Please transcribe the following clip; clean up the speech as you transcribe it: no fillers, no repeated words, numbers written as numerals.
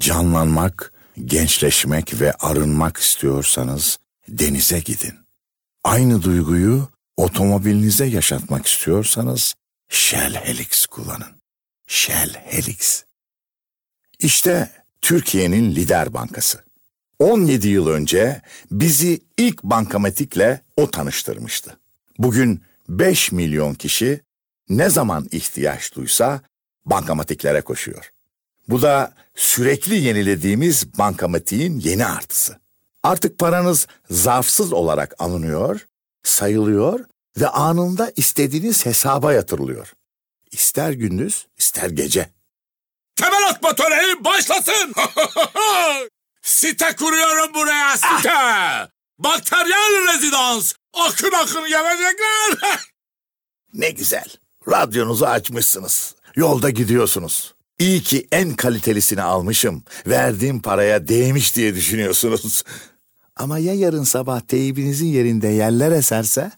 Canlanmak, gençleşmek ve arınmak istiyorsanız denize gidin. Aynı duyguyu otomobilinize yaşatmak istiyorsanız Shell Helix kullanın. Shell Helix. İşte Türkiye'nin lider bankası. 17 yıl önce bizi ilk bankamatikle o tanıştırmıştı. Bugün 5 milyon kişi ne zaman ihtiyaç duysa bankamatiklere koşuyor. Bu da sürekli yenilediğimiz bankamatiğin yeni artısı. Artık paranız zarfsız olarak alınıyor, sayılıyor ve anında istediğiniz hesaba yatırılıyor. İster gündüz, ister gece. Temel atma töreni başlasın. Site kuruyorum buraya, site. Bakteriyel rezidans. Akın akın gelecekler. Ne güzel. Radyonuzu açmışsınız. Yolda gidiyorsunuz. İyi ki en kalitelisini almışım. Verdiğim paraya değmiş diye düşünüyorsunuz. Ama ya yarın sabah teybinizin yerinde yeller eserse?